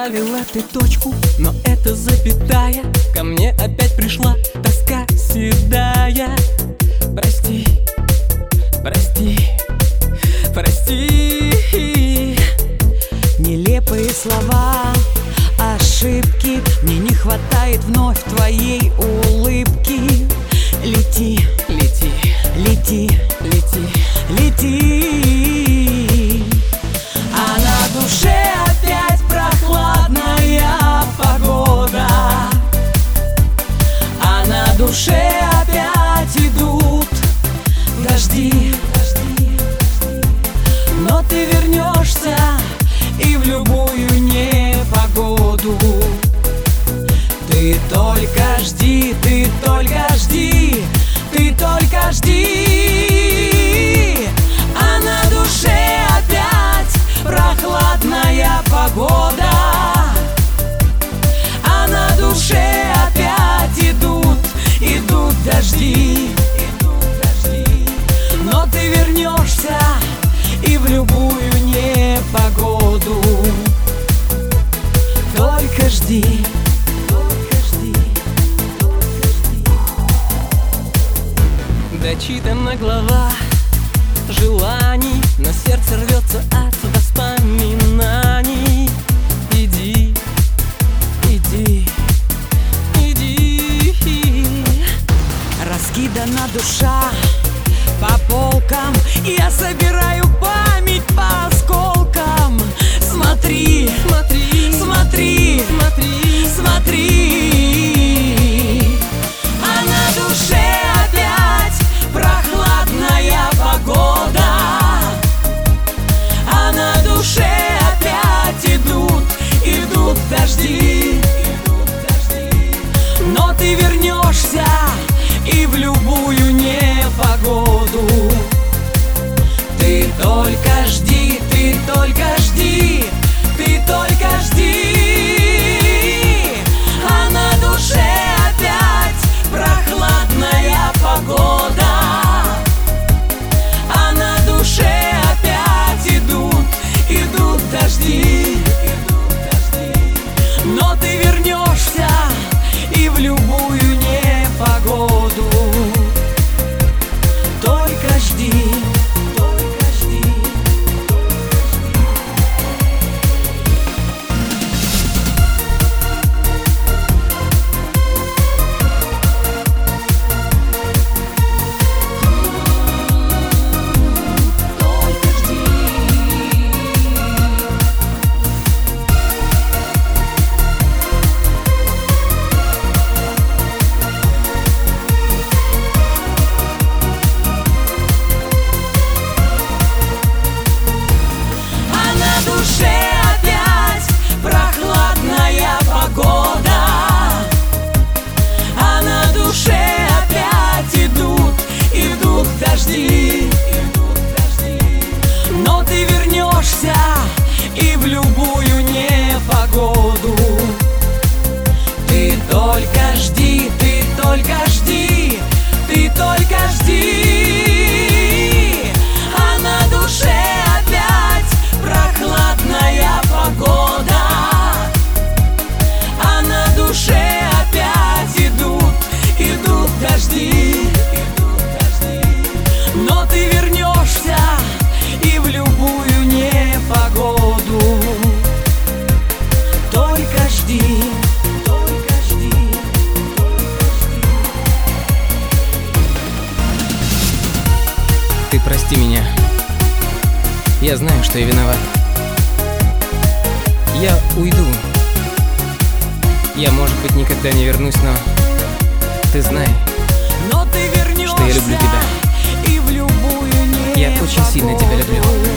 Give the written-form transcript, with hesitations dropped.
Поставила ты точку, но это запятая. Ко мне опять пришла тоска седая. Прости, прости, прости. Нелепые слова, ошибки. Мне не хватает вновь твоей улыбки. Лети, Лети, лети, лети. лети. А на душе опять прохладная погода. А на душе опять идут дожди. Но ты вернешься и в любую непогоду. Ты только жди, ты только жди, ты только жди. А на душе опять прохладная погода. А на душе опять идут дожди. Но ты вернешься и в любую непогоду. Только жди. Дочитана глава желаний, но сердце рвется от воспоминаний. Иди, иди, иди. Раскидана душа по полкам, я собираю память по осколкам. Смотри, Смотри, смотри, смотри, смотри. А на душе опять прохладная погода. А на душе опять идут дожди. Но ты вернешься и в любую непогоду. Ты только жди, ты только жди, ты только жди. А на душе опять прохладная погода. А на душе опять идут дожди. Но ты вернешься и в любую непогоду. Только жди, только жди. Опять прохладная погода. А на душе опять идут дожди. Но ты вернешься и в любую непогоду. Ты только жди, ты только жди, ты только жди. А на душе опять прохладная погода. А на душе опять идут дожди. Но ты вернешься и в любую непогоду. Только жди, только жди, только жди. Ты прости меня. Я знаю, что я виноват. Я уйду. Я, может быть, никогда не вернусь, но ты знай, Но ты вернешься что я люблю тебя. и в любую непогоду. Я очень сильно тебя люблю.